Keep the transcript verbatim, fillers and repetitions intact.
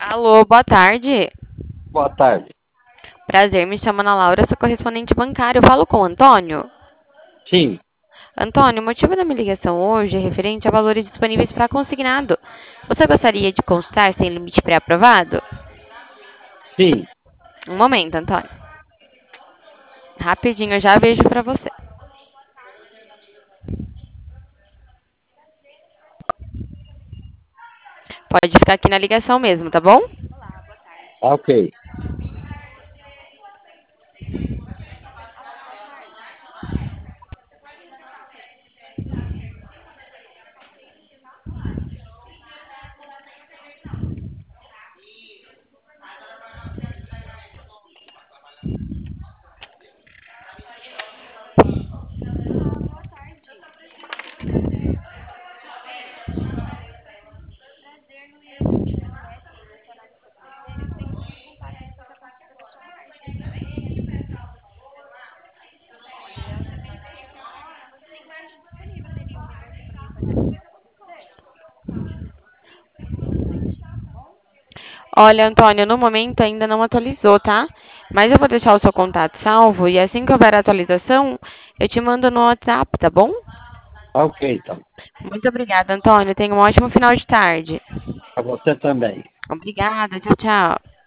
Alô, boa tarde. Boa tarde. Prazer, me chamo Ana Laura, sou correspondente bancário. Eu falo com o Antônio. Sim, Antônio, o motivo da minha ligação hoje é referente a valores disponíveis para consignado. Você gostaria de consultar sem limite pré-aprovado? sim. Um momento, Antônio. Rapidinho, eu já vejo para você. Pode ficar aqui na ligação mesmo, tá bom? Ok. Olha, Antônio, no momento ainda não atualizou, tá? Mas eu vou deixar o seu contato salvo e assim que houver atualização, eu te mando no WhatsApp, tá bom? Ok, então. Muito obrigada, Antônio. Tenha um ótimo final de tarde. Para você também. Obrigada, tchau, tchau.